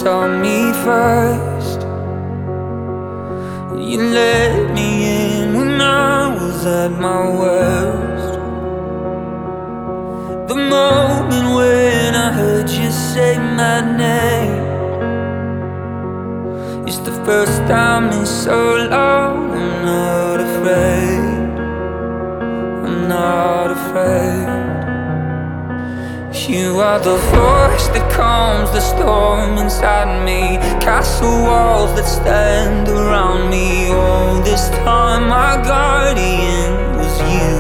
saw me first. You let me in when I was at my worst. The moment when I heard you say my name, it's the first time in so long. I'm not afraid, I'm not afraid. You are the voice that calms the storm inside me, castle walls that stand around me. All this time my guardian was you.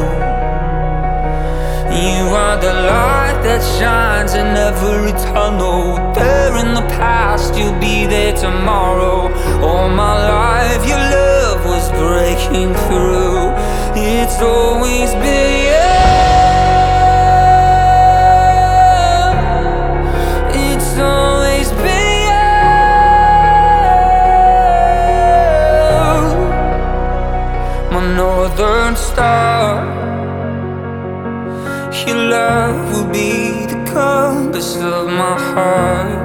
You are the light that shines in every tunnel. There in the past, you'll be there tomorrow. All my life your love was breaking through. It's always been you. It's always been you. My northern star, your love will be the compass of my heart.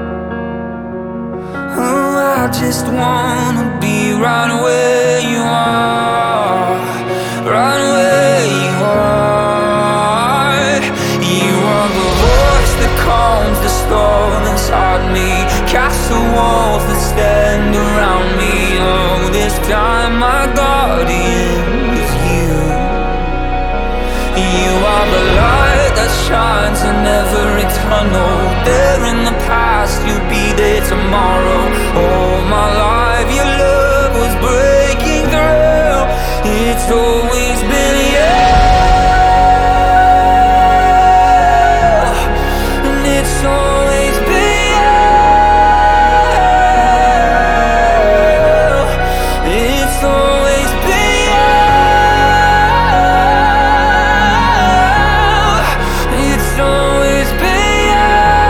Oh, I just wanna be right where you are, right where you are. You are the voice that calms the storm inside me, castle walls that stand around me. Oh, this time my guardian is you. You are the light that shines in every tunnel. There in the past, you'll be there tomorrow. All my life your love was breaking through. It's always been you. And it's always been you. It's always been you. It's always been you.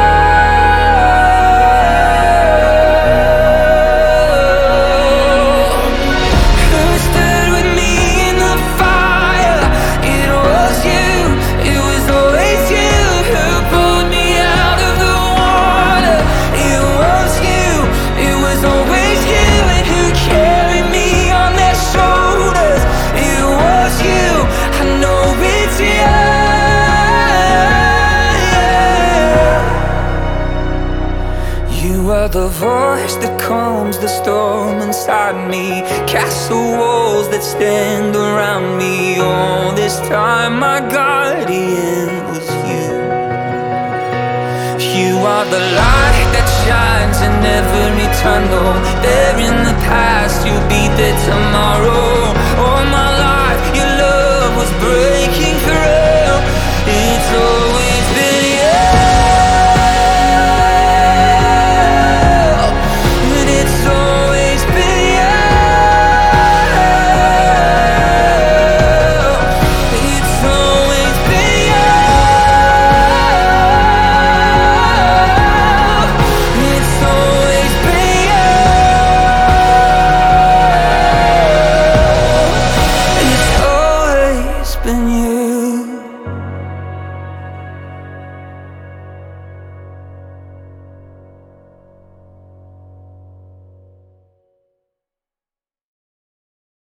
Who stood with me in the fire? It was you. It was always you who pulled me out of the water. It was you. It was always you and who carried me on their shoulders. It was you. I know it's you. You are the voice that calms the storm inside me, castle walls that stand around me. All this time my guardian was you. You are the light that shines in every tunnel. There in the past, you'll be there tomorrow.